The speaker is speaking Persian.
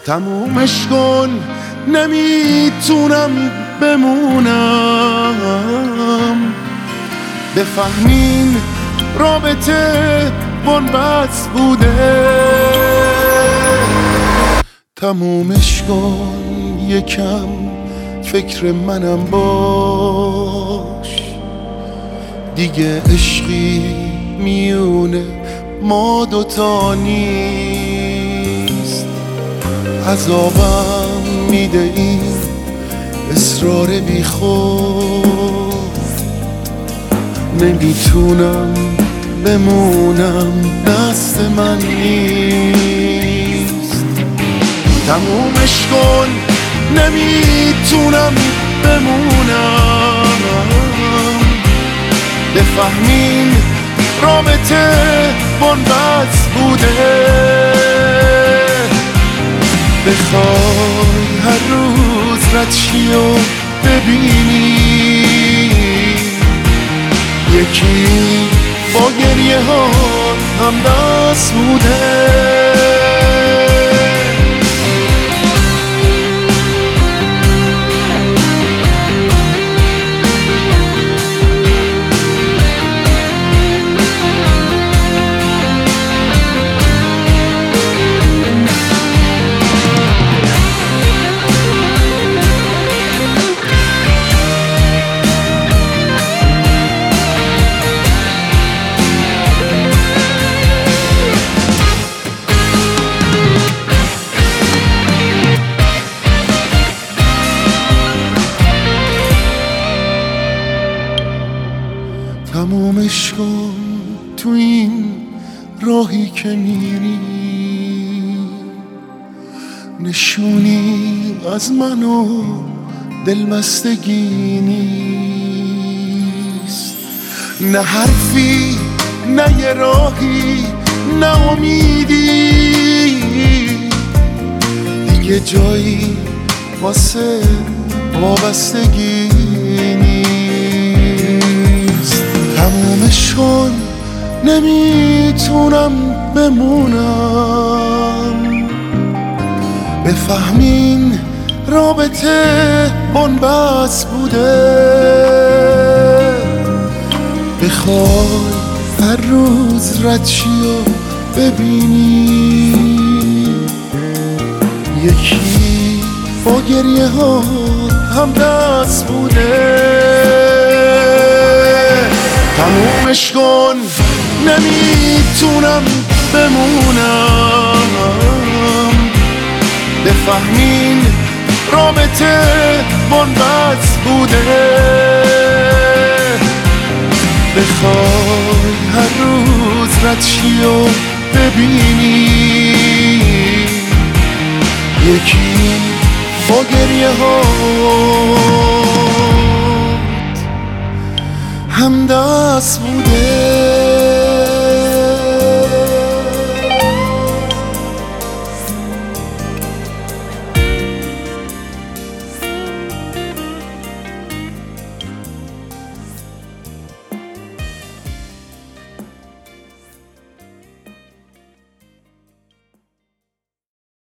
تمومش کن، نمیتونم بمونم. بفهمین رابطه بنبست بوده. تمومش کن، یکم فکر منم باش. دیگه عشقی میونه ما دوتا نیست. عذابم میده این اصرار بی خود. نمیتونم بمونم، دست من نیست. تمومش کن، نمیتونم بمونم. بفهمین رابطه بنبست بوده. بخوای هر روز رد شی و ببینی یکی با گریه ها هم دست بوده. تمومش کن، تو این راهی که میری نشونی از من و دلبستگی نیست. نه حرفی، نه یه راهی، نه امیدی، دیگه جایی واسه وابستگی نیست. تمومش کن، نمیتونم بمونم. بفهمین رابطه بنبست بوده. بخوای هر روز رد شی و ببینی یکی با گریه ها هم دست بوده. تمومش کن، نمیتونم بمونم. بفهمین رابطه بنبست بوده. بخوای هر روز رد شی و ببینی یکی با گریه ها هم دست بوده.